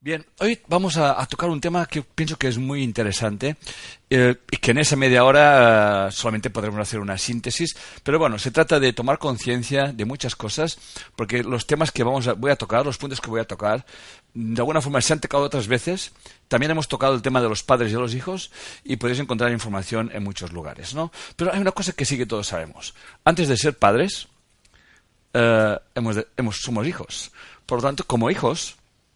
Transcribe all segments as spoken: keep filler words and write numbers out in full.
Bien, hoy vamos a, a tocar un tema que pienso que es muy interesante eh, y que en esa media hora eh, solamente podremos hacer una síntesis, pero bueno, se trata de tomar conciencia de muchas cosas, porque los temas que vamos a, voy a tocar, los puntos que voy a tocar, de alguna forma se han tocado otras veces. También hemos tocado el tema de los padres y de los hijos y podéis encontrar información en muchos lugares, ¿no? Pero hay una cosa que sí que todos sabemos. Antes de ser padres, eh, hemos de, hemos, somos hijos. Por lo tanto, como hijos,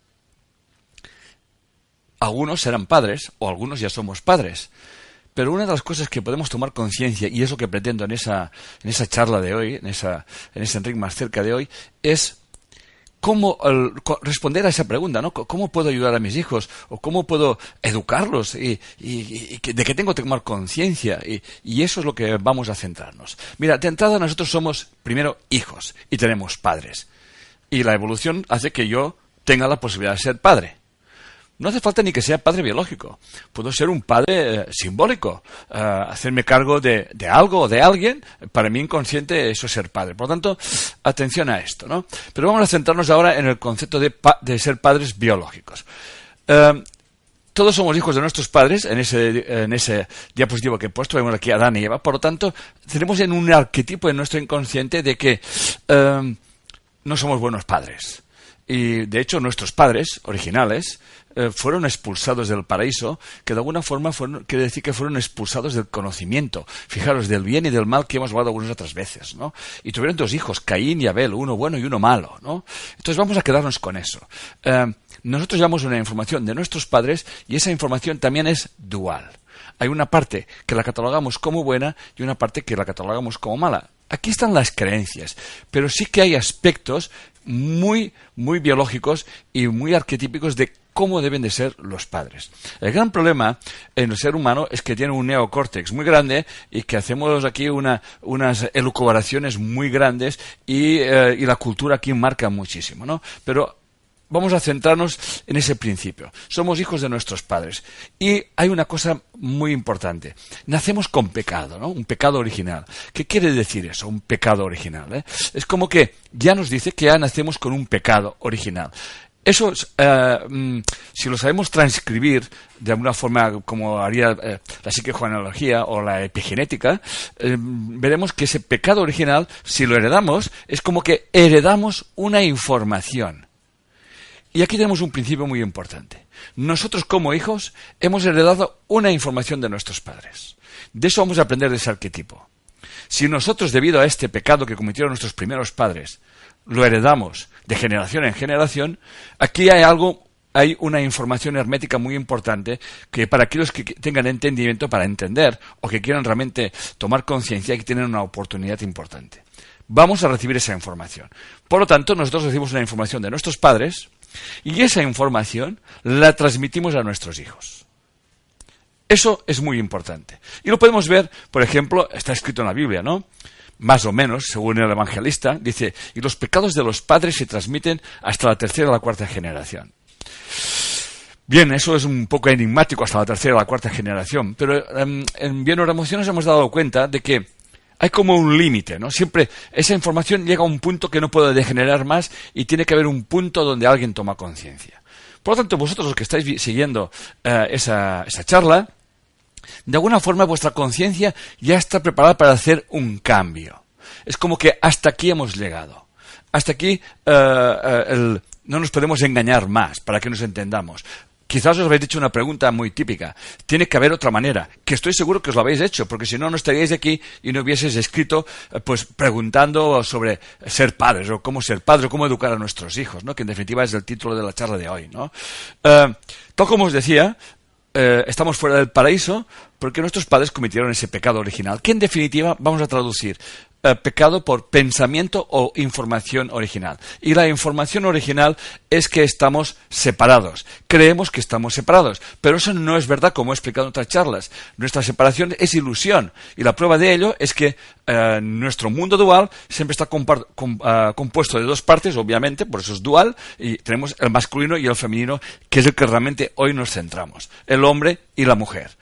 algunos serán padres o algunos ya somos padres. Pero una de las cosas que podemos tomar conciencia, y es lo que pretendo en esa, en esa charla de hoy, en, esa, en ese Enric Más Cerca de hoy, es cómo el, responder a esa pregunta, ¿no? ¿Cómo puedo ayudar a mis hijos? ¿O cómo puedo educarlos? Y, y, y de qué tengo que tomar conciencia. Y, y eso es lo que vamos a centrarnos. Mira, de entrada nosotros somos primero hijos y tenemos padres. Y la evolución hace que yo tenga la posibilidad de ser padre. No hace falta ni que sea padre biológico. Puedo ser un padre eh, simbólico. Eh, hacerme cargo de, de algo o de alguien. Para mí inconsciente eso es ser padre. Por lo tanto, atención a esto, ¿no? Pero vamos a centrarnos ahora en el concepto de, pa de ser padres biológicos. Eh, todos somos hijos de nuestros padres. En ese, en ese diapositivo que he puesto vemos aquí a Adán y Eva. Por lo tanto, tenemos en un arquetipo en nuestro inconsciente de que eh, no somos buenos padres. Y de hecho nuestros padres originales eh, fueron expulsados del paraíso, que de alguna forma fueron, quiere decir que fueron expulsados del conocimiento. Fijaros, del bien y del mal que hemos hablado algunas otras veces, ¿no? Y tuvieron dos hijos, Caín y Abel, uno bueno y uno malo, ¿no? Entonces vamos a quedarnos con eso. Eh, nosotros llevamos una información de nuestros padres y esa información también es dual. Hay una parte que la catalogamos como buena y una parte que la catalogamos como mala. Aquí están las creencias, pero sí que hay aspectos muy, muy biológicos y muy arquetípicos de cómo deben de ser los padres. El gran problema en el ser humano es que tiene un neocórtex muy grande y que hacemos aquí una, unas elucubraciones muy grandes y, eh, y la cultura aquí marca muchísimo, ¿no? Pero vamos a centrarnos en ese principio. Somos hijos de nuestros padres. Y hay una cosa muy importante. Nacemos con pecado, ¿no? Un pecado original. ¿Qué quiere decir eso? Un pecado original, ¿eh? Es como que ya nos dice que ya nacemos con un pecado original. Eso, eh, si lo sabemos transcribir de alguna forma como haría eh, la psicogenealogía o la epigenética, eh, veremos que ese pecado original, si lo heredamos, es como que heredamos una información. Y aquí tenemos un principio muy importante. Nosotros como hijos hemos heredado una información de nuestros padres. De eso vamos a aprender de ese arquetipo. Si nosotros, debido a este pecado que cometieron nuestros primeros padres, lo heredamos de generación en generación, aquí hay algo, hay una información hermética muy importante que para aquellos que tengan entendimiento para entender o que quieran realmente tomar conciencia, que tienen una oportunidad importante. Vamos a recibir esa información. Por lo tanto, nosotros recibimos una información de nuestros padres y esa información la transmitimos a nuestros hijos. Eso es muy importante. Y lo podemos ver, por ejemplo, está escrito en la Biblia, ¿no? Más o menos, según el evangelista, dice, y los pecados de los padres se transmiten hasta la tercera o la cuarta generación. Bien, eso es un poco enigmático hasta la tercera o la cuarta generación, pero um, en Bien Oración nos hemos dado cuenta de que hay como un límite, ¿no? Siempre esa información llega a un punto que no puede degenerar más y tiene que haber un punto donde alguien toma conciencia. Por lo tanto, vosotros los que estáis siguiendo uh, esa, esa charla, de alguna forma vuestra conciencia ya está preparada para hacer un cambio. Es como que hasta aquí hemos llegado. Hasta aquí uh, uh, el, no nos podemos engañar más, para que nos entendamos. Quizás os habéis dicho una pregunta muy típica. Tiene que haber otra manera, que estoy seguro que os lo habéis hecho, porque si no, no estaríais aquí y no hubieseis escrito pues preguntando sobre ser padres, o cómo ser padres, o cómo educar a nuestros hijos, ¿no? Que en definitiva es el título de la charla de hoy, ¿no? Uh, tal como os decía, uh, estamos fuera del paraíso porque nuestros padres cometieron ese pecado original, que en definitiva vamos a traducir Uh, pecado por pensamiento o información original. Y la información original es que estamos separados. Creemos que estamos separados. Pero eso no es verdad, como he explicado en otras charlas. Nuestra separación es ilusión. Y la prueba de ello es que uh, nuestro mundo dual siempre está com uh, compuesto de dos partes, obviamente, por eso es dual. Y tenemos el masculino y el femenino, que es el que realmente hoy nos centramos. El hombre y la mujer.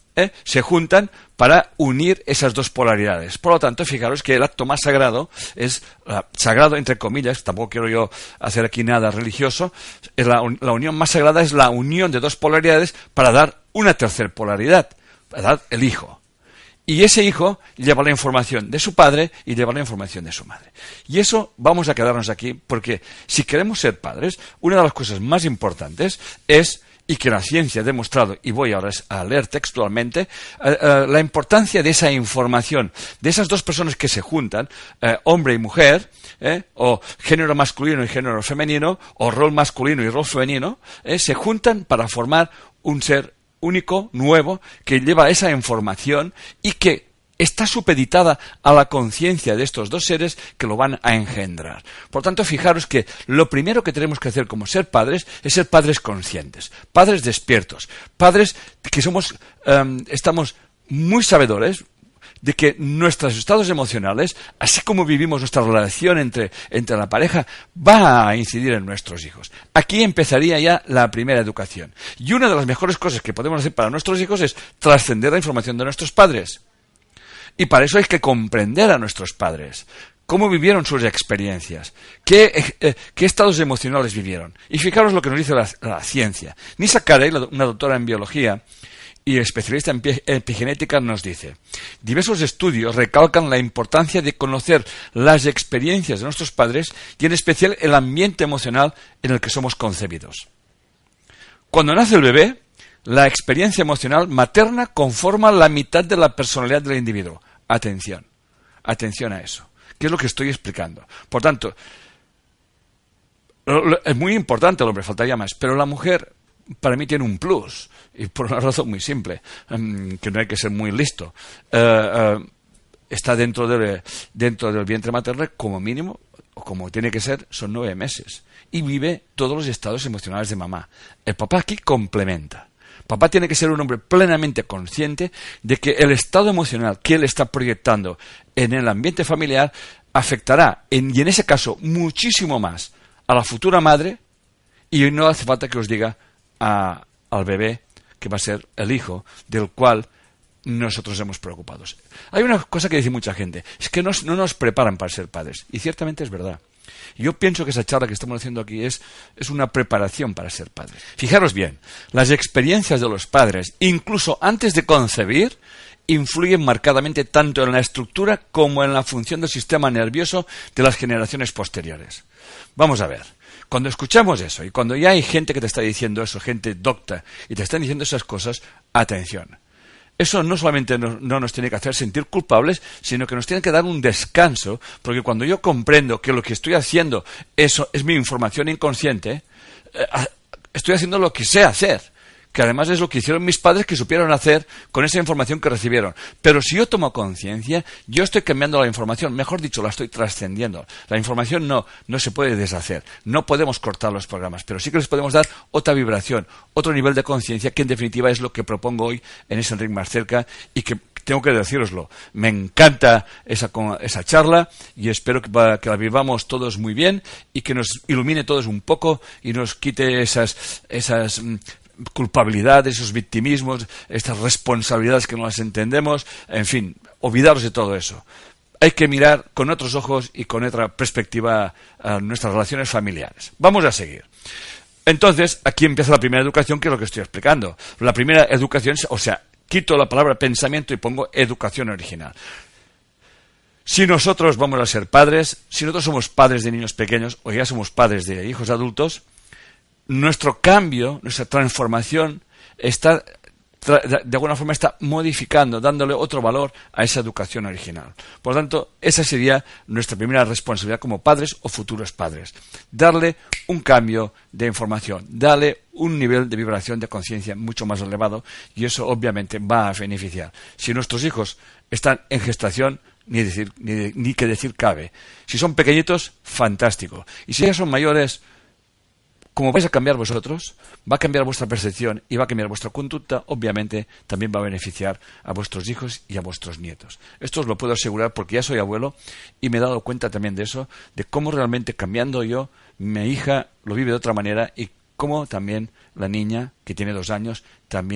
¿eh? se juntan para unir esas dos polaridades. Por lo tanto, fijaros que el acto más sagrado es, uh, sagrado entre comillas, tampoco quiero yo hacer aquí nada religioso, es la, la unión más sagrada es la unión de dos polaridades para dar una tercera polaridad, para dar el hijo. Y ese hijo lleva la información de su padre y lleva la información de su madre. Y eso vamos a quedarnos aquí porque si queremos ser padres, una de las cosas más importantes es, y que la ciencia ha demostrado, y voy ahora a leer textualmente, eh, eh, la importancia de esa información, de esas dos personas que se juntan, eh, hombre y mujer, eh, o género masculino y género femenino, o rol masculino y rol femenino, eh, se juntan para formar un ser único, nuevo, que lleva esa información y que está supeditada a la conciencia de estos dos seres que lo van a engendrar. Por tanto, fijaros que lo primero que tenemos que hacer como ser padres es ser padres conscientes, padres despiertos, padres que somos, um, estamos muy sabedores de que nuestros estados emocionales, así como vivimos nuestra relación entre, entre la pareja, va a incidir en nuestros hijos. Aquí empezaría ya la primera educación. Y una de las mejores cosas que podemos hacer para nuestros hijos es trascender la información de nuestros padres. Y para eso hay que comprender a nuestros padres. ¿Cómo vivieron sus experiencias? ¿Qué, eh, qué estados emocionales vivieron? Y fijaros lo que nos dice la, la ciencia. Nisa Carey, una doctora en biología y especialista en epigenética, nos dice: diversos estudios recalcan la importancia de conocer las experiencias de nuestros padres y en especial el ambiente emocional en el que somos concebidos. Cuando nace el bebé, la experiencia emocional materna conforma la mitad de la personalidad del individuo. Atención, atención a eso. ¿Qué es lo que estoy explicando? Por tanto, es muy importante el hombre, faltaría más, pero la mujer para mí tiene un plus, y por una razón muy simple, um, que no hay que ser muy listo. Uh, uh, está dentro, de, dentro del vientre materno como mínimo, o como tiene que ser, son nueve meses. Y vive todos los estados emocionales de mamá. El papá aquí complementa. Papá tiene que ser un hombre plenamente consciente de que el estado emocional que él está proyectando en el ambiente familiar afectará, en, y en ese caso, muchísimo más a la futura madre, y no hace falta que os diga a, al bebé que va a ser el hijo del cual nosotros hemos preocupado. Hay una cosa que dice mucha gente, es que nos, no nos preparan para ser padres, y ciertamente es verdad. Yo pienso que esa charla que estamos haciendo aquí es, es una preparación para ser padres. Fijaros bien, las experiencias de los padres, incluso antes de concebir, influyen marcadamente tanto en la estructura como en la función del sistema nervioso de las generaciones posteriores. Vamos a ver. Cuando escuchamos eso, y cuando ya hay gente que te está diciendo eso, gente docta, y te están diciendo esas cosas, atención. Eso no solamente no, no nos tiene que hacer sentir culpables, sino que nos tiene que dar un descanso, porque cuando yo comprendo que lo que estoy haciendo eso es mi información inconsciente, eh, estoy haciendo lo que sé hacer, que además es lo que hicieron mis padres, que supieron hacer con esa información que recibieron. Pero si yo tomo conciencia, yo estoy cambiando la información, mejor dicho, la estoy trascendiendo. La información no, no se puede deshacer, no podemos cortar los programas, pero sí que les podemos dar otra vibración, otro nivel de conciencia, que en definitiva es lo que propongo hoy en ese Enric Más Cerca, y que tengo que decíroslo, me encanta esa, esa charla, y espero que, que la vivamos todos muy bien, y que nos ilumine todos un poco, y nos quite esas... esas culpabilidades, esos victimismos, estas responsabilidades que no las entendemos, en fin, olvidaros de todo eso. Hay que mirar con otros ojos y con otra perspectiva a nuestras relaciones familiares. Vamos a seguir. Entonces, aquí empieza la primera educación, que es lo que estoy explicando. La primera educación, o sea, quito la palabra pensamiento y pongo educación original. Si nosotros vamos a ser padres, si nosotros somos padres de niños pequeños o ya somos padres de hijos adultos, nuestro cambio, nuestra transformación está, de alguna forma está modificando, dándole otro valor a esa educación original. Por lo tanto, esa sería nuestra primera responsabilidad como padres o futuros padres. Darle un cambio de información, darle un nivel de vibración de conciencia mucho más elevado, y eso obviamente va a beneficiar. Si nuestros hijos están en gestación, ni, decir, ni, ni que decir cabe. Si son pequeñitos, fantástico. Y si ya son mayores, como vais a cambiar vosotros, va a cambiar vuestra percepción y va a cambiar vuestra conducta, obviamente también va a beneficiar a vuestros hijos y a vuestros nietos. Esto os lo puedo asegurar porque ya soy abuelo y me he dado cuenta también de eso, de cómo realmente cambiando yo, mi hija lo vive de otra manera y cómo también la niña, que tiene dos años, también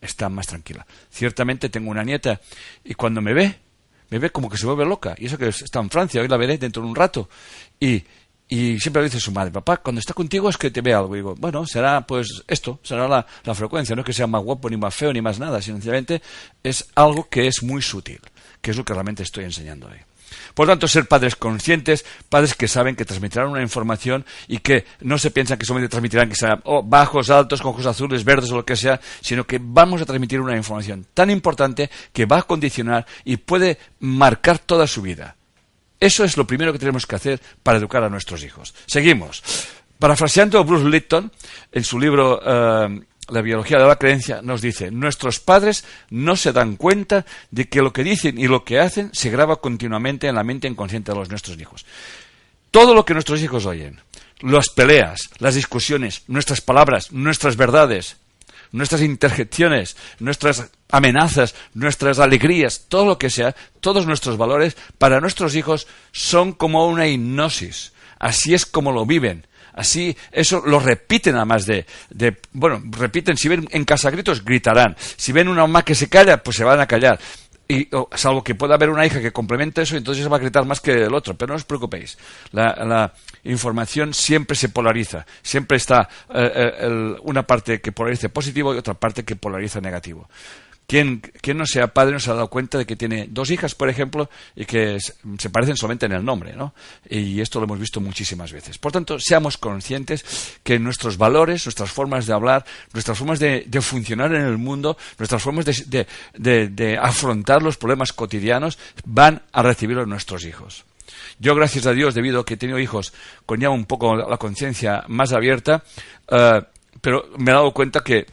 está más tranquila. Ciertamente tengo una nieta y cuando me ve, me ve como que se vuelve loca. Y eso que está en Francia, hoy la veré dentro de un rato. Y, y siempre le dice su madre, papá, cuando está contigo es que te ve algo. Y digo, bueno, será pues esto, será la, la frecuencia. No es que sea más guapo, ni más feo, ni más nada. Sencillamente es algo que es muy sutil, que es lo que realmente estoy enseñando hoy. Por tanto, ser padres conscientes, padres que saben que transmitirán una información y que no se piensan que solamente transmitirán que sean oh, bajos, altos, con ojos azules, verdes o lo que sea, sino que vamos a transmitir una información tan importante que va a condicionar y puede marcar toda su vida. Eso es lo primero que tenemos que hacer para educar a nuestros hijos. Seguimos. Parafraseando a Bruce Lipton, en su libro uh, La biología de la creencia, nos dice, nuestros padres no se dan cuenta de que lo que dicen y lo que hacen se graba continuamente en la mente inconsciente de los nuestros hijos. Todo lo que nuestros hijos oyen, las peleas, las discusiones, nuestras palabras, nuestras verdades, nuestras interjecciones, nuestras amenazas, nuestras alegrías, todo lo que sea, todos nuestros valores, para nuestros hijos son como una hipnosis. Así es como lo viven. Así, eso lo repiten además de, de, bueno, repiten, si ven en casa gritos, gritarán. Si ven una mamá que se calla, pues se van a callar. Y, oh, salvo que pueda haber una hija que complemente eso, entonces va a gritar más que el otro. Pero no os preocupéis. La, la información siempre se polariza. Siempre está eh, el, una parte que polariza positivo y otra parte que polariza negativo. ¿Quién, quien no sea padre no se ha dado cuenta de que tiene dos hijas, por ejemplo, y que se parecen solamente en el nombre, ¿no? Y esto lo hemos visto muchísimas veces. Por tanto, seamos conscientes que nuestros valores, nuestras formas de hablar, nuestras formas de, de funcionar en el mundo, nuestras formas de, de, de, de afrontar los problemas cotidianos van a recibirlos nuestros hijos. Yo, gracias a Dios, debido a que he tenido hijos con ya un poco la conciencia más abierta, uh, pero me he dado cuenta que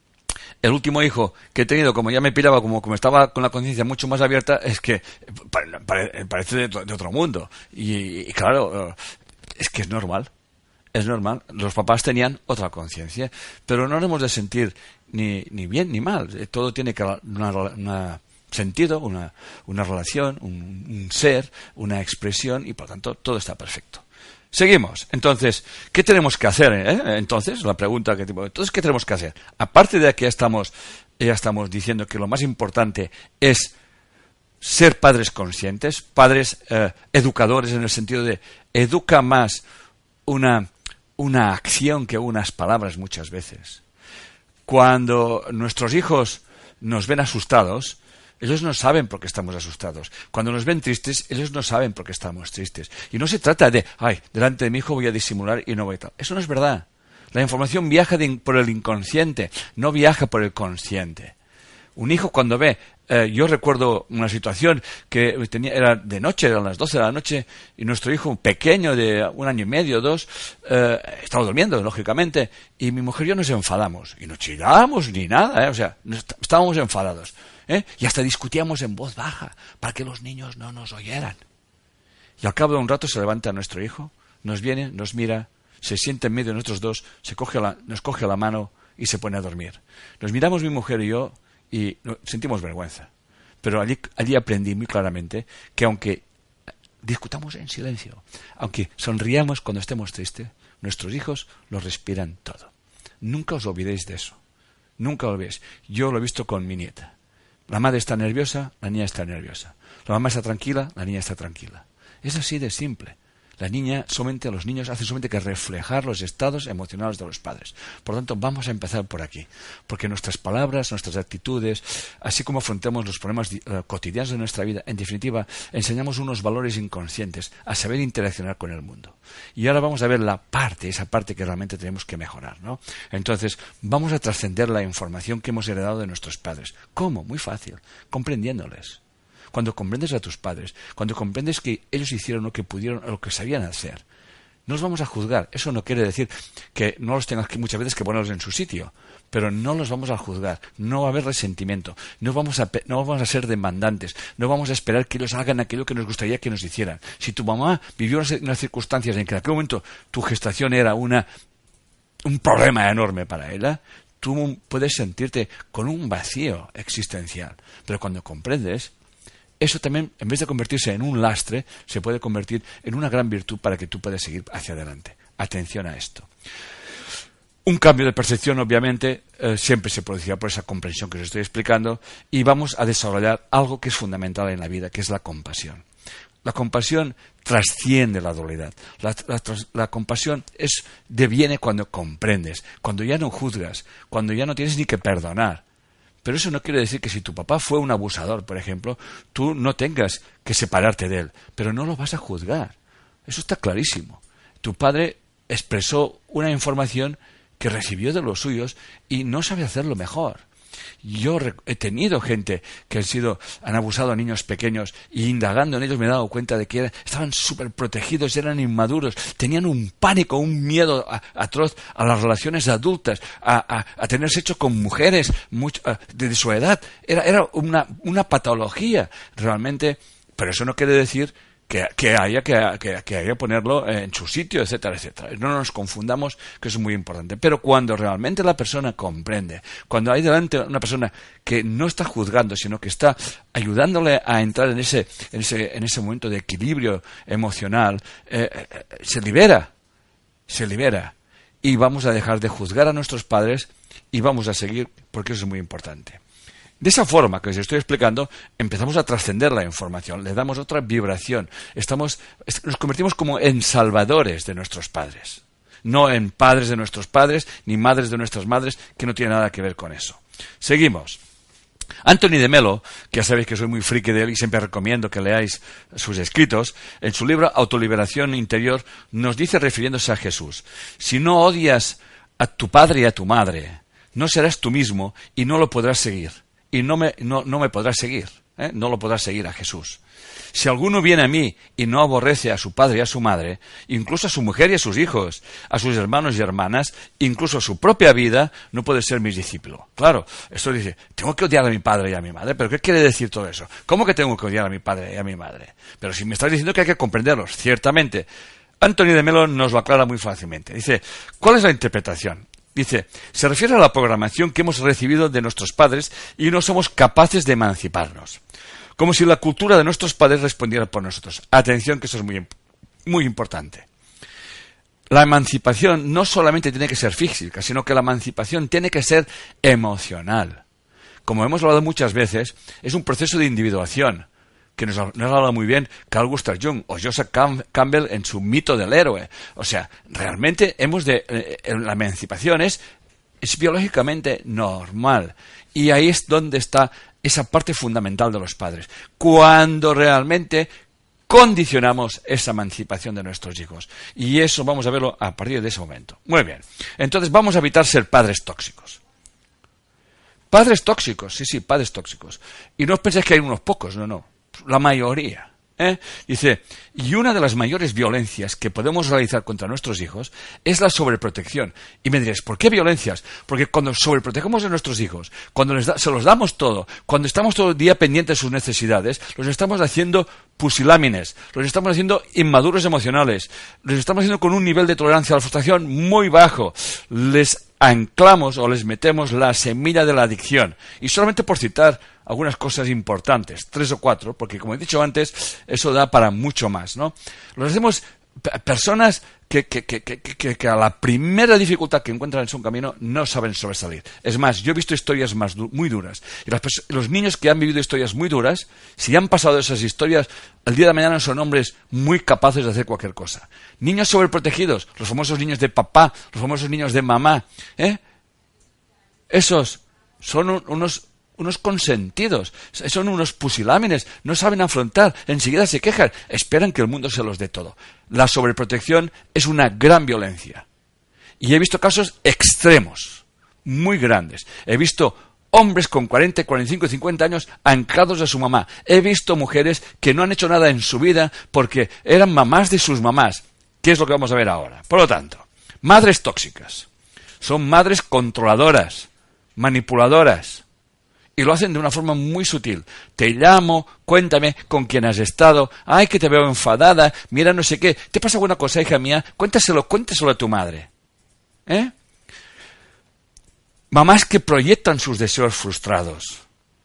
el último hijo que he tenido, como ya me piraba, como, como estaba con la conciencia mucho más abierta, es que pare, parece de, de otro mundo. Y, y claro, es que es normal. Es normal. Los papás tenían otra conciencia. Pero no hemos de sentir ni, ni bien ni mal. Todo tiene que una, una sentido, una, una relación, un, un ser, una expresión, y por tanto todo está perfecto. Seguimos. Entonces, ¿qué tenemos que hacer? Eh? Entonces, la pregunta que tipo, entonces, ¿qué tenemos que hacer? Aparte de que ya estamos, ya estamos diciendo que lo más importante es ser padres conscientes, padres eh, educadores en el sentido de educa más una, una acción que unas palabras muchas veces. Cuando nuestros hijos nos ven asustados, ellos no saben por qué estamos asustados. Cuando nos ven tristes, ellos no saben por qué estamos tristes. Y no se trata de, ay, delante de mi hijo voy a disimular y no voy a tal. Eso no es verdad. La información viaja de, por el inconsciente, no viaja por el consciente. Un hijo cuando ve, eh, yo recuerdo una situación que tenía, era de noche, eran las doce de la noche, y nuestro hijo pequeño de un año y medio, dos, eh, estaba durmiendo, lógicamente, y mi mujer y yo nos enfadamos. Y no chillamos ni nada, eh, o sea, estábamos enfadados. ¿Eh? Y hasta discutíamos en voz baja para que los niños no nos oyeran. Y al cabo de un rato se levanta nuestro hijo, nos viene, nos mira, se sienta en medio de nosotros dos, se coge la, nos coge la mano y se pone a dormir. Nos miramos mi mujer y yo y sentimos vergüenza. Pero allí, allí aprendí muy claramente que aunque discutamos en silencio, aunque sonriamos cuando estemos tristes, nuestros hijos lo respiran todo. Nunca os olvidéis de eso. Nunca lo olvidéis. Yo lo he visto con mi nieta. La madre está nerviosa, la niña está nerviosa. La mamá está tranquila, la niña está tranquila. Es así de simple. La niña, solamente los niños hacen solamente que reflejar los estados emocionales de los padres. Por lo tanto, vamos a empezar por aquí. Porque nuestras palabras, nuestras actitudes, así como afrontamos los problemas uh, cotidianos de nuestra vida, en definitiva, enseñamos unos valores inconscientes a saber interaccionar con el mundo. Y ahora vamos a ver la parte, esa parte que realmente tenemos que mejorar, ¿no? Entonces, vamos a trascender la información que hemos heredado de nuestros padres. ¿Cómo? Muy fácil. Comprendiéndoles. Cuando comprendes a tus padres, cuando comprendes que ellos hicieron lo que pudieron, lo que sabían hacer, no los vamos a juzgar. Eso no quiere decir que no los tengas que muchas veces que ponerlos en su sitio, pero no los vamos a juzgar. No va a haber resentimiento. No vamos a, no vamos a ser demandantes. No vamos a esperar que ellos hagan aquello que nos gustaría que nos hicieran. Si tu mamá vivió unas, unas circunstancias en que en aquel momento tu gestación era una un problema enorme para ella, tú puedes sentirte con un vacío existencial. Pero cuando comprendes, eso también, en vez de convertirse en un lastre, se puede convertir en una gran virtud para que tú puedas seguir hacia adelante. Atención a esto. Un cambio de percepción, obviamente, eh, siempre se producirá por esa comprensión que os estoy explicando, y vamos a desarrollar algo que es fundamental en la vida, que es la compasión. La compasión trasciende la dualidad. La, la, la compasión es, deviene cuando comprendes, cuando ya no juzgas, cuando ya no tienes ni que perdonar. Pero eso no quiere decir que si tu papá fue un abusador, por ejemplo, tú no tengas que separarte de él, pero no lo vas a juzgar. Eso está clarísimo. Tu padre expresó una información que recibió de los suyos y no sabe hacerlo mejor. Yo he tenido gente que han sido, han abusado a niños pequeños, y indagando en ellos me he dado cuenta de que eran, estaban súper protegidos, eran inmaduros, tenían un pánico, un miedo a, atroz a las relaciones adultas, a, a, a tener sexo con mujeres mucho, a, de, de su edad. Era, era una, una patología realmente, pero eso no quiere decir Que, que haya que, que, que haya ponerlo en su sitio, etcétera, etcétera. No nos confundamos, que eso es muy importante. Pero cuando realmente la persona comprende, cuando hay delante una persona que no está juzgando, sino que está ayudándole a entrar en ese, en ese, en ese momento de equilibrio emocional, eh, eh, se libera, se libera. Y vamos a dejar de juzgar a nuestros padres y vamos a seguir, porque eso es muy importante. De esa forma que os estoy explicando, empezamos a trascender la información, le damos otra vibración, estamos, nos convertimos como en salvadores de nuestros padres, no en padres de nuestros padres, ni madres de nuestras madres, que no tiene nada que ver con eso. Seguimos. Anthony de Melo, que ya sabéis que soy muy friki de él y siempre recomiendo que leáis sus escritos, en su libro Autoliberación Interior nos dice, refiriéndose a Jesús: si no odias a tu padre y a tu madre, no serás tú mismo y no lo podrás seguir. Y no me, no, no me podrás seguir, ¿eh? No lo podrás seguir a Jesús. Si alguno viene a mí y no aborrece a su padre y a su madre, incluso a su mujer y a sus hijos, a sus hermanos y hermanas, incluso a su propia vida, no puede ser mi discípulo. Claro, esto dice, tengo que odiar a mi padre y a mi madre, pero ¿qué quiere decir todo eso? ¿Cómo que tengo que odiar a mi padre y a mi madre? Pero si me estás diciendo que hay que comprenderlos, ciertamente. Anthony de Melo nos lo aclara muy fácilmente. Dice, ¿cuál es la interpretación? Dice, se refiere a la programación que hemos recibido de nuestros padres y no somos capaces de emanciparnos. Como si la cultura de nuestros padres respondiera por nosotros. Atención, que eso es muy, muy importante. La emancipación no solamente tiene que ser física, sino que la emancipación tiene que ser emocional. Como hemos hablado muchas veces, es un proceso de individuación, que nos, nos habla muy bien Carl Gustav Jung o Joseph Campbell en su mito del héroe. O sea, realmente hemos de eh, la emancipación es, es biológicamente normal. Y ahí es donde está esa parte fundamental de los padres. Cuando realmente condicionamos esa emancipación de nuestros hijos. Y eso vamos a verlo a partir de ese momento. Muy bien. Entonces vamos a evitar ser padres tóxicos. Padres tóxicos, sí, sí, padres tóxicos. Y no os penséis que hay unos pocos, no, no. La mayoría. ¿eh? Dice, y una de las mayores violencias que podemos realizar contra nuestros hijos es la sobreprotección. Y me diréis, ¿por qué violencias? Porque cuando sobreprotegemos a nuestros hijos, cuando les da, se los damos todo, cuando estamos todo el día pendientes de sus necesidades, los estamos haciendo pusilámines, los estamos haciendo inmaduros emocionales, los estamos haciendo con un nivel de tolerancia a la frustración muy bajo, les anclamos o les metemos la semilla de la adicción. Y solamente por citar algunas cosas importantes, tres o cuatro, porque como he dicho antes, eso da para mucho más, ¿no? Los hacemos personas que, que, que, que, que, que a la primera dificultad que encuentran en su camino no saben sobresalir. Es más, yo he visto historias más du- muy duras. Y las, los niños que han vivido historias muy duras, si han pasado esas historias, el día de mañana son hombres muy capaces de hacer cualquier cosa. Niños sobreprotegidos, los famosos niños de papá, los famosos niños de mamá, ¿eh? Esos son un, unos... unos consentidos, son unos pusilámines, no saben afrontar, enseguida se quejan, esperan que el mundo se los dé todo. La sobreprotección es una gran violencia. Y he visto casos extremos, muy grandes. He visto hombres con cuarenta, cuarenta y cinco y cincuenta años anclados a su mamá. He visto mujeres que no han hecho nada en su vida porque eran mamás de sus mamás. ¿Qué es lo que vamos a ver ahora? Por lo tanto, madres tóxicas. Son madres controladoras, manipuladoras. Y lo hacen de una forma muy sutil. Te llamo, cuéntame con quién has estado. Ay, que te veo enfadada. Mira, no sé qué. ¿Te pasa alguna cosa, hija mía? Cuéntaselo, cuéntaselo a tu madre. ¿Eh? Mamás que proyectan sus deseos frustrados.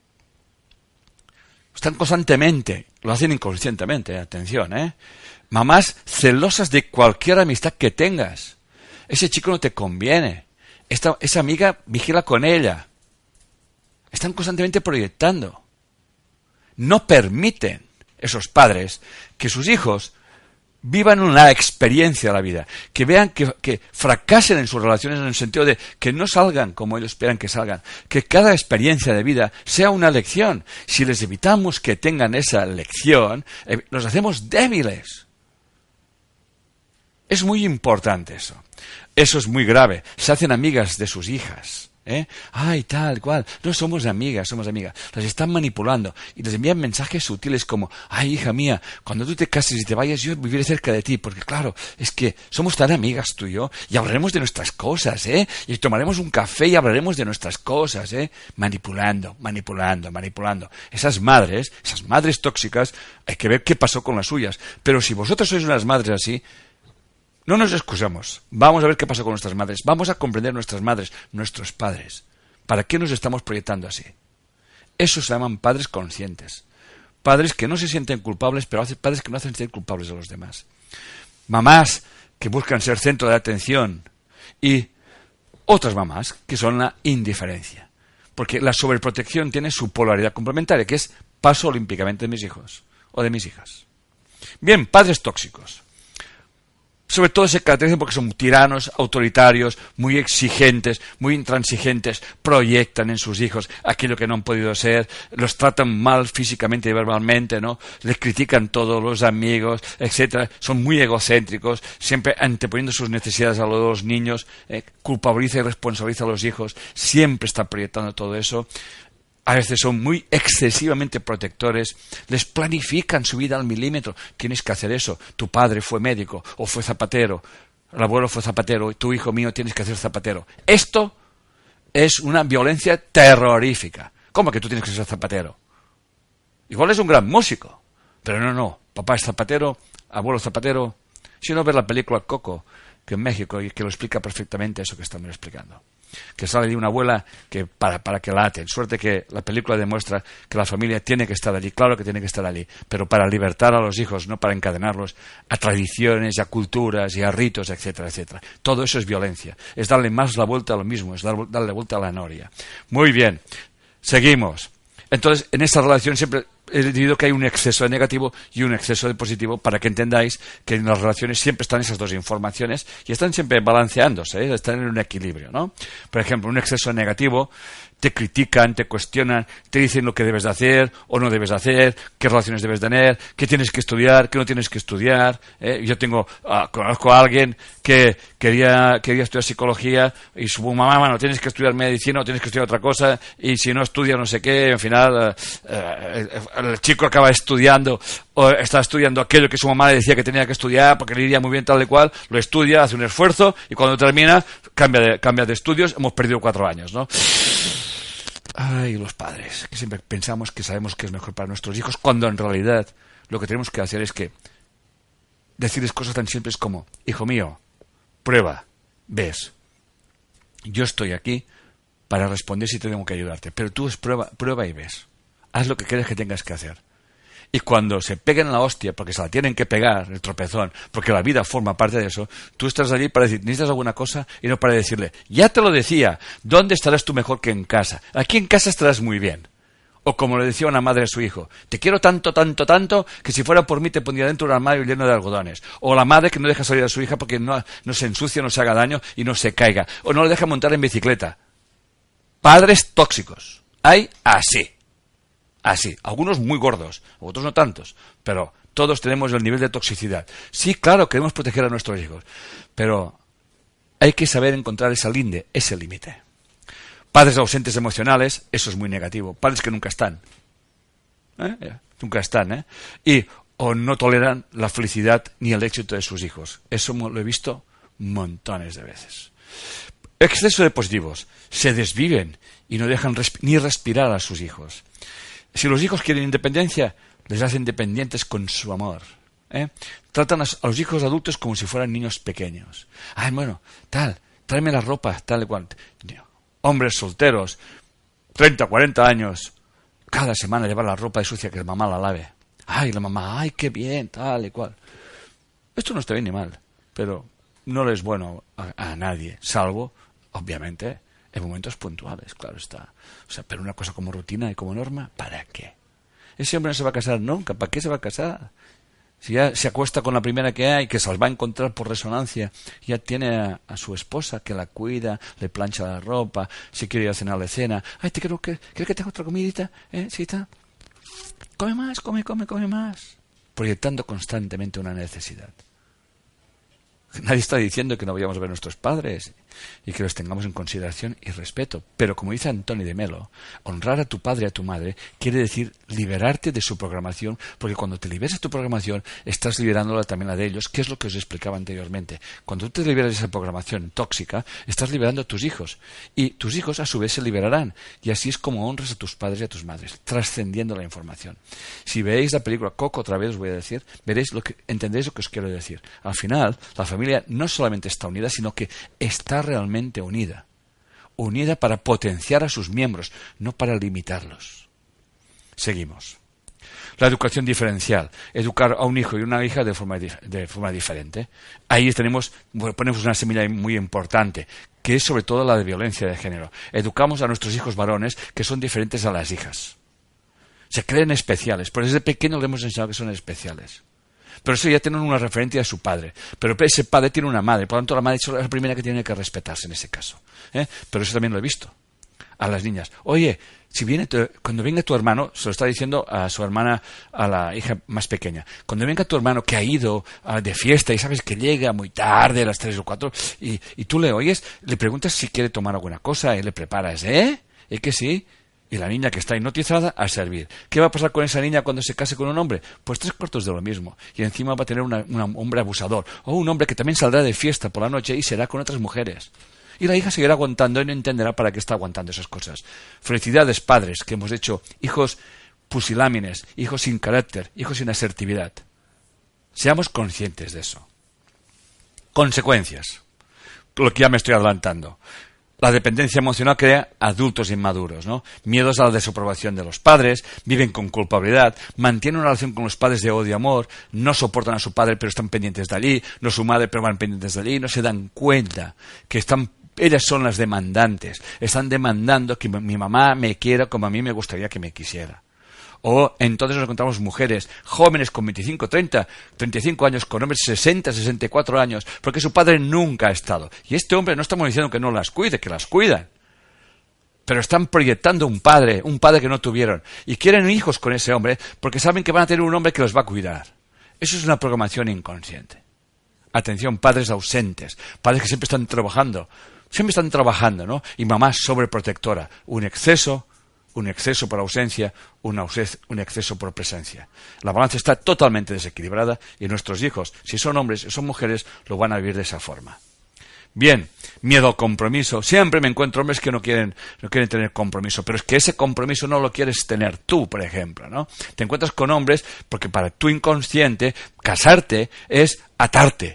Están constantemente, lo hacen inconscientemente, atención, ¿eh? Mamás celosas de cualquier amistad que tengas. Ese chico no te conviene. esta, esa amiga vigila con ella. Están constantemente proyectando. No permiten esos padres que sus hijos vivan una experiencia de la vida, que vean que, que fracasen en sus relaciones en el sentido de que no salgan como ellos esperan que salgan, que cada experiencia de vida sea una lección. Si les evitamos que tengan esa lección, eh, los hacemos débiles. Es muy importante eso. Eso es muy grave. Se hacen amigas de sus hijas. ¿Eh? Ay, tal, cual. No somos amigas, somos amigas. Las están manipulando y les envían mensajes sutiles como: ay, hija mía, cuando tú te cases y te vayas, yo viviré cerca de ti, porque claro, es que somos tan amigas tú y yo, y hablaremos de nuestras cosas, ¿eh? Y tomaremos un café y hablaremos de nuestras cosas, ¿eh? Manipulando, manipulando, manipulando. Esas madres, esas madres tóxicas, hay que ver qué pasó con las suyas. Pero si vosotros sois unas madres así, no nos excusamos. Vamos a ver qué pasa con nuestras madres. Vamos a comprender nuestras madres, nuestros padres. ¿Para qué nos estamos proyectando así? Eso se llaman padres conscientes. Padres que no se sienten culpables, pero padres que no hacen ser culpables a los demás. Mamás que buscan ser centro de atención. Y otras mamás que son la indiferencia. Porque la sobreprotección tiene su polaridad complementaria, que es paso olímpicamente de mis hijos o de mis hijas. Bien, padres tóxicos. Sobre todo se caracterizan porque son tiranos, autoritarios, muy exigentes, muy intransigentes, proyectan en sus hijos aquello que no han podido ser, los tratan mal físicamente y verbalmente, ¿no? Les critican todos los amigos, etcétera. Son muy egocéntricos, siempre anteponiendo sus necesidades a los niños, eh, culpabiliza y responsabiliza a los hijos, siempre está proyectando todo eso. A veces son muy excesivamente protectores, les planifican su vida al milímetro. Tienes que hacer eso. Tu padre fue médico o fue zapatero, el abuelo fue zapatero, tu hijo mío tienes que ser zapatero. Esto es una violencia terrorífica. ¿Cómo que tú tienes que ser zapatero? Igual es un gran músico, pero no, no. Papá es zapatero, abuelo zapatero. Si no, ver la película Coco, que en México, y que lo explica perfectamente eso que estamos explicando. Que sale de una abuela que para, para que la aten. Suerte que la película demuestra que la familia tiene que estar allí, claro que tiene que estar allí, pero para libertar a los hijos, no para encadenarlos a tradiciones, a culturas y a ritos, etcétera, etcétera. Todo eso es violencia, es darle más la vuelta a lo mismo, es dar, darle vuelta a la noria. Muy bien, seguimos. Entonces, en esta relación siempre he dicho que hay un exceso de negativo y un exceso de positivo, para que entendáis que en las relaciones siempre están esas dos informaciones y están siempre balanceándose, ¿eh? Están en un equilibrio, ¿no? Por ejemplo, un exceso de negativo, te critican, te cuestionan, te dicen lo que debes de hacer o no debes de hacer, qué relaciones debes tener, qué tienes que estudiar, qué no tienes que estudiar. ¿eh? Yo tengo, uh, conozco a alguien que quería, quería estudiar psicología y su mamá, bueno, tienes que estudiar medicina o tienes que estudiar otra cosa, y si no estudia no sé qué, al final uh, uh, el chico acaba estudiando o está estudiando aquello que su mamá le decía que tenía que estudiar porque le iría muy bien tal y cual, lo estudia, hace un esfuerzo y cuando termina cambia de, cambia de estudios. Hemos perdido cuatro años, ¿no? Ay, los padres, que siempre pensamos que sabemos que es mejor para nuestros hijos, cuando en realidad lo que tenemos que hacer es que decirles cosas tan simples como: hijo mío, prueba, ves, yo estoy aquí para responder si tengo que ayudarte, pero tú es prueba, prueba y ves, haz lo que crees que tengas que hacer. Y cuando se peguen la hostia, porque se la tienen que pegar, el tropezón, porque la vida forma parte de eso, tú estás allí para decir, ¿necesitas alguna cosa? Y no para decirle, ya te lo decía, ¿dónde estarás tú mejor que en casa? Aquí en casa estarás muy bien. O como le decía una madre a su hijo, te quiero tanto, tanto, tanto, que si fuera por mí te pondría dentro de un armario lleno de algodones. O la madre que no deja salir a su hija porque no, no se ensucie, no se haga daño y no se caiga. O no le deja montar en bicicleta. Padres tóxicos. Hay así. Así, algunos muy gordos, otros no tantos, pero todos tenemos el nivel de toxicidad. Sí, claro, queremos proteger a nuestros hijos, pero hay que saber encontrar esa linde, ese límite. Padres ausentes emocionales, eso es muy negativo. Padres que nunca están. ¿Eh? Nunca están, ¿eh? Y o no toleran la felicidad ni el éxito de sus hijos. Eso lo he visto montones de veces. Exceso de positivos. Se desviven y no dejan resp- ni respirar a sus hijos. Si los hijos quieren independencia, les hacen dependientes con su amor. ¿eh? Tratan a los hijos adultos como si fueran niños pequeños. Ay, bueno, tal, tráeme la ropa, tal y cual. Hombres solteros, treinta, cuarenta años, cada semana llevar la ropa de sucia que la mamá la lave. Ay, la mamá, ay, qué bien, tal y cual. Esto no está bien ni mal, pero no le es bueno a, a nadie, salvo obviamente, en momentos puntuales, claro está. O sea, pero una cosa como rutina y como norma, ¿para qué? Ese hombre no se va a casar nunca, ¿para qué se va a casar? Si ya se acuesta con la primera que hay, que se las va a encontrar por resonancia, ya tiene a, a su esposa que la cuida, le plancha la ropa, si quiere ir a cenar, le cena. Ay, te quiero que, ¿quieres que te haga otra comidita? ¿Eh? ¿Sí está? Come más, come, come, come más. Proyectando constantemente una necesidad. Nadie está diciendo que no vayamos a ver a nuestros padres y que los tengamos en consideración y respeto. Pero como dice Antonio de Melo, honrar a tu padre y a tu madre quiere decir liberarte de su programación, porque cuando te liberas de tu programación estás liberándola también la de ellos, que es lo que os explicaba anteriormente. Cuando tú te liberas de esa programación tóxica, estás liberando a tus hijos y tus hijos a su vez se liberarán, y así es como honras a tus padres y a tus madres, trascendiendo la información. Si veis la película Coco, otra vez os voy a decir, veréis lo que, entendéis lo que os quiero decir. Al final, la familia no solamente está unida, sino que está realmente unida. Unida para potenciar a sus miembros, no para limitarlos. Seguimos. La educación diferencial. Educar a un hijo y una hija de forma, de forma diferente. Ahí tenemos, bueno, ponemos una semilla muy importante, que es sobre todo la de violencia de género. Educamos a nuestros hijos varones que son diferentes a las hijas. Se creen especiales, por desde pequeños le hemos enseñado que son especiales. Pero eso ya tienen una referencia de su padre. Pero ese padre tiene una madre. Por lo tanto, la madre es la primera que tiene que respetarse en ese caso. ¿Eh? Pero eso también lo he visto. A las niñas. Oye, si viene tu, cuando venga tu hermano, se lo está diciendo a su hermana, a la hija más pequeña. Cuando venga tu hermano que ha ido uh, de fiesta y sabes que llega muy tarde, a las tres o cuatro, y, y tú le oyes, le preguntas si quiere tomar alguna cosa y le preparas, ¿eh? ¿Y que sí? Y la niña que está hipnotizada a servir. ¿Qué va a pasar con esa niña cuando se case con un hombre? Pues tres cuartos de lo mismo. Y encima va a tener una, un hombre abusador. O un hombre que también saldrá de fiesta por la noche y será con otras mujeres. Y la hija seguirá aguantando y no entenderá para qué está aguantando esas cosas. Felicidades, padres, que hemos hecho hijos pusilámines, hijos sin carácter, hijos sin asertividad. Seamos conscientes de eso. Consecuencias. Lo que ya me estoy adelantando. La dependencia emocional crea adultos inmaduros, ¿no? Miedos a la desaprobación de los padres, viven con culpabilidad, mantienen una relación con los padres de odio-amor, no soportan a su padre pero están pendientes de allí, no su madre pero van pendientes de allí, no se dan cuenta que están, ellas son las demandantes, están demandando que mi mamá me quiera como a mí me gustaría que me quisiera. O entonces nos encontramos mujeres jóvenes con veinticinco, treinta, treinta y cinco años, con hombres sesenta, sesenta y cuatro años, porque su padre nunca ha estado. Y este hombre, no estamos diciendo que no las cuide, que las cuidan. Pero están proyectando un padre, un padre que no tuvieron. Y quieren hijos con ese hombre porque saben que van a tener un hombre que los va a cuidar. Eso es una programación inconsciente. Atención, padres ausentes, padres que siempre están trabajando. Siempre están trabajando, ¿no? Y mamá sobreprotectora. Un exceso... Un exceso por ausencia, un, auses, un exceso por presencia. La balanza está totalmente desequilibrada y nuestros hijos, si son hombres o son mujeres, lo van a vivir de esa forma. Bien, miedo al compromiso. Siempre me encuentro hombres que no quieren, no quieren tener compromiso, pero es que ese compromiso no lo quieres tener tú, por ejemplo, ¿no? Te encuentras con hombres porque para tu inconsciente, casarte es atarte.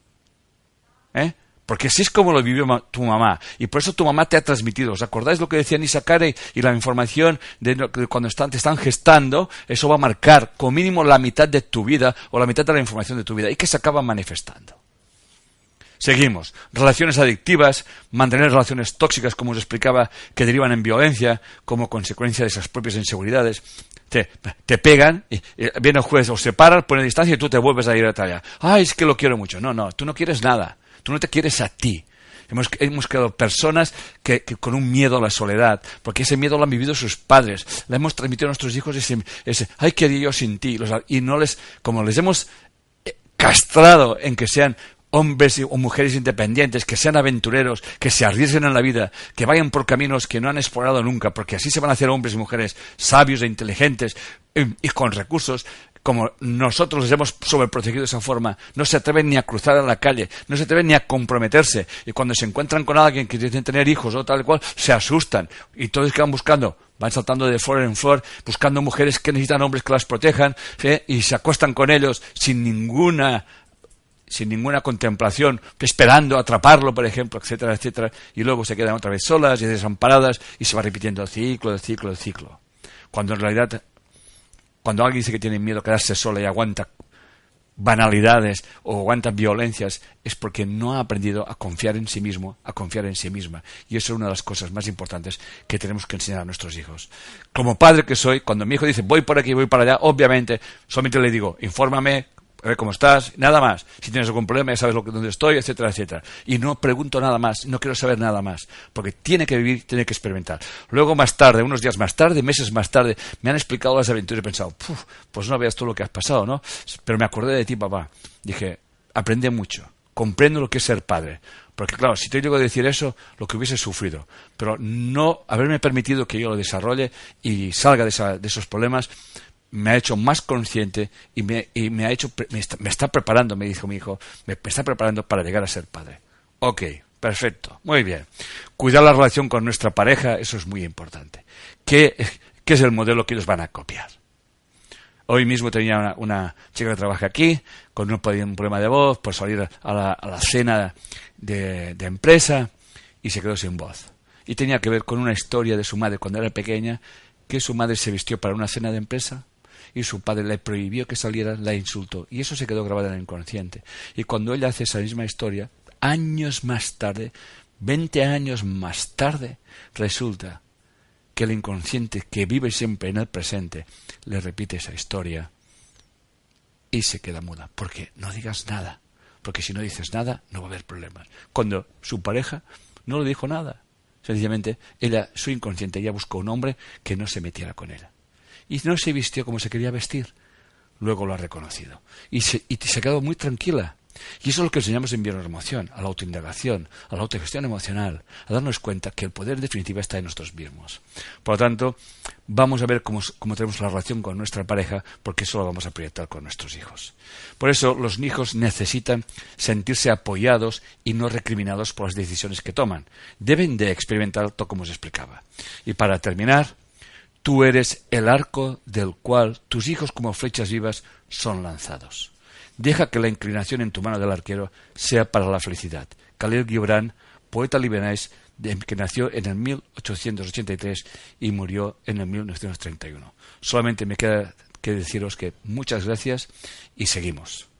¿Eh? Porque así es como lo vivió ma- tu mamá. Y por eso tu mamá te ha transmitido. ¿Os acordáis lo que decía Nisa Carey? Y la información de, lo, de cuando están, te están gestando, eso va a marcar como mínimo la mitad de tu vida o la mitad de la información de tu vida. Y que se acaba manifestando. Seguimos. Relaciones adictivas, mantener relaciones tóxicas, como os explicaba, que derivan en violencia como consecuencia de esas propias inseguridades. Te, te pegan, y, y viene el juez, os separan, pone distancia y tú te vuelves a ir a talla. Ay, es que lo quiero mucho. No, no, tú no quieres nada. Tú no te quieres a ti. Hemos, hemos creado personas que, que con un miedo a la soledad, porque ese miedo lo han vivido sus padres. Le hemos transmitido a nuestros hijos ese, ese ay, ¿qué haría yo sin ti? Los, y no les, como les hemos castrado en que sean hombres o mujeres independientes, que sean aventureros, que se arriesguen en la vida, que vayan por caminos que no han explorado nunca, porque así se van a hacer hombres y mujeres sabios e inteligentes y, y con recursos. Como nosotros les hemos sobreprotegido de esa forma, no se atreven ni a cruzar a la calle, no se atreven ni a comprometerse. Y cuando se encuentran con alguien que dicen tener hijos o tal cual, se asustan. Y todos que van buscando, van saltando de flor en flor, buscando mujeres que necesitan hombres que las protejan, ¿sí? Y se acuestan con ellos sin ninguna, sin ninguna contemplación, esperando atraparlo, por ejemplo, etcétera, etcétera. Y luego se quedan otra vez solas y desamparadas y se va repitiendo el ciclo, el ciclo, el ciclo. Cuando en realidad... Cuando alguien dice que tiene miedo a quedarse sola y aguanta banalidades o aguantan violencias es porque no ha aprendido a confiar en sí mismo, a confiar en sí misma. Y eso es una de las cosas más importantes que tenemos que enseñar a nuestros hijos. Como padre que soy, cuando mi hijo dice voy por aquí, voy para allá, obviamente solamente le digo, infórmame, a ver cómo estás, nada más. Si tienes algún problema ya sabes lo que, dónde estoy, etcétera, etcétera. Y no pregunto nada más, no quiero saber nada más, porque tiene que vivir, tiene que experimentar. Luego más tarde, unos días más tarde, meses más tarde, me han explicado las aventuras y he pensado, pues no veas tú lo que has pasado, ¿no? Pero me acordé de ti, papá. Dije, aprende mucho, comprendo lo que es ser padre. Porque claro, si te llego a decir eso, lo que hubiese sufrido. Pero no haberme permitido que yo lo desarrolle y salga de, esa, de esos problemas, me ha hecho más consciente y me, y me ha hecho me está, me está preparando, me dijo mi hijo, me, me está preparando para llegar a ser padre. Ok, perfecto, muy bien. Cuidar la relación con nuestra pareja, eso es muy importante. ¿Qué, qué es el modelo que ellos van a copiar? Hoy mismo tenía una, una chica que trabaja aquí, con un, un problema de voz, por salir a la, a la cena de, de empresa, y se quedó sin voz. Y tenía que ver con una historia de su madre cuando era pequeña, que su madre se vistió para una cena de empresa, y su padre le prohibió que saliera, la insultó. Y eso se quedó grabado en el inconsciente. Y cuando ella hace esa misma historia, años más tarde, veinte años más tarde, resulta que el inconsciente, que vive siempre en el presente, le repite esa historia y se queda muda. Porque no digas nada. Porque si no dices nada, no va a haber problemas. Cuando su pareja no le dijo nada. Sencillamente, ella, su inconsciente, ella buscó un hombre que no se metiera con ella. Y no se vistió como se quería vestir. Luego lo ha reconocido. Y se, y se ha quedado muy tranquila. Y eso es lo que enseñamos en Bioemoción, a la autoindagación, a la autogestión emocional, a darnos cuenta que el poder definitivo está en nosotros mismos. Por lo tanto, vamos a ver cómo, cómo tenemos la relación con nuestra pareja, porque eso lo vamos a proyectar con nuestros hijos. Por eso, los hijos necesitan sentirse apoyados y no recriminados por las decisiones que toman. Deben de experimentar todo como os explicaba. Y para terminar, tú eres el arco del cual tus hijos como flechas vivas son lanzados. Deja que la inclinación en tu mano del arquero sea para la felicidad. Khalil Gibran, poeta libanés que nació en el mil ochocientos ochenta y tres y murió en el mil novecientos treinta y uno. Solamente me queda que deciros que muchas gracias y seguimos.